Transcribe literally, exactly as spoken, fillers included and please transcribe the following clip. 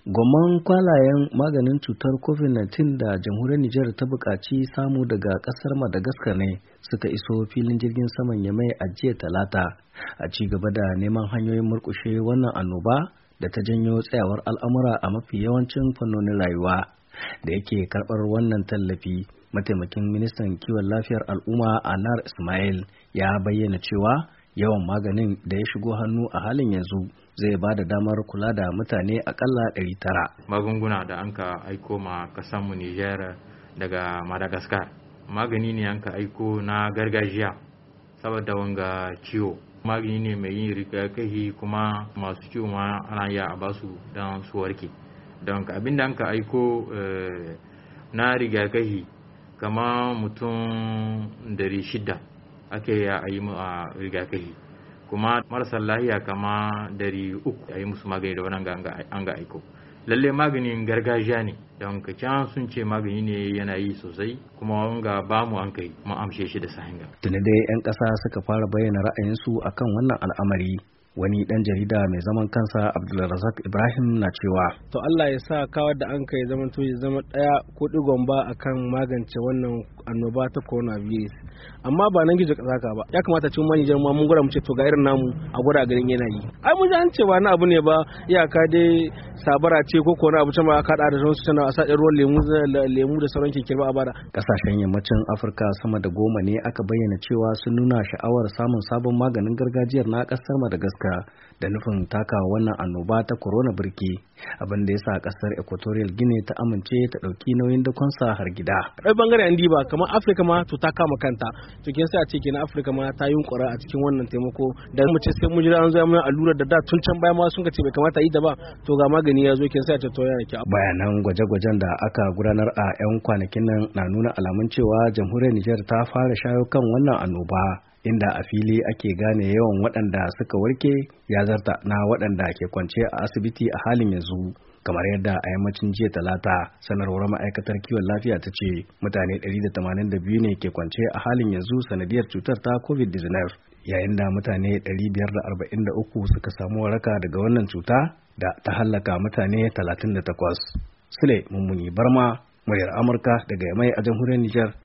Gwamman kwalayen maganin cutar covid nineteen da jamhuriyar Nijar ta buƙaci samu daga ƙasar Madagascar ne suka iso filin jirgin saman Yamai a jiya Talata a ci gaba da neman hanyoyin murƙushe wannan annoba da ta janyo tsayawar al'amura a mafi yawancin fannonin rayuwa. Da yake karɓar wannan tallafi, mataimakin ministan kiwon lafiyar al'umma Anar Ismail ya bayyana cewa yawan maganin da ya shigo hannu a halin yanzu zai ba da damar kula da mutane akalla ɗari tara. Magunguna da an ka aiko ma kasanmu Nijar daga Madagascar. Magani ne an ka aiko na gargajiya saboda wanga ciwo. Magani ne mai yin rigakafi kuma masu ciwo ma ana iya a basu don su warke. Don abin da an ka aiko na rigakafi kama mutum dari shida ake ya yi mu a rigakafi. Kuma marasa lahiya kama dari uku a yi musu magani da wani an ga aiko. Lalle maganin gargajiya ne, don ka can sun ce magani ne yana yi sosai kuma wanga ba mu an kai mu amshe shi da sahinga. Tuni dai 'yan ƙasa suka fara bayyana ra'ayinsu akan wannan al'amari. Wani ɗan jarida mai zaman kansa Abdulrazak Ibrahim na cewa to Allah ya sa kawar da an kai zaman to ya zama ɗaya ko digon ba akan magance wannan annoba ta coronavirus, amma ba nan gizo kasaka ba. Ya kamata cikin manijar ma mun gura mu ce to ga irin namu a gura garin yana yi. Ai mun ji an ce ba na abu ne ba, iyaka dai sabara ce ko ko na abu can ba ka da su tana a sa ruwan lemu lemu da sauran kirkirba a bada. Kasashen yammacin Afirka sama da goma ne aka bayyana cewa sun nuna sha'awar samun sabon maganin gargajiyar na ƙasar Madagascar da nufin taka wannan annoba ta corona birki, abin da ya sa kasar Equatorial Guinea ta amince ta dauki nauyin dakonsa har gida. Ɗai bangare an diba kamar Afirka ma to ta kama kanta, to kin sai a ce kenan Afirka ma ta yunkura a cikin wannan taimako da mu ce sai mu jira an zo mu allura da da tun can baya ma sun ce bai kamata yi ta ba, to ga magani ya zo kin sai a ce to ya yake. Bayanan gwaje-gwajen da aka gudanar a 'yan kwanakin nan na nuna alamun cewa jamhuriyar Nijar ta fara shayo kan wannan annoba, inda a fili ake gane yawan waɗanda suka warke ya zarta na waɗanda ke kwance a asibiti a halin yanzu, kamar yadda a yammacin jiya Talata sanarwar ma'aikatar kiwon lafiya ta ce mutane ɗari da tamanin da biyu ne ke kwance a halin yanzu sanadiyar cutar ta covid nineteen, yayin da mutane ɗari biyar da arba'in da uku suka samu waraka daga wannan cuta da ta hallaka mutane talatin da takwas. Sule Mummuni Barma, muryar Amurka daga Yamai a jamhuriyar Nijar.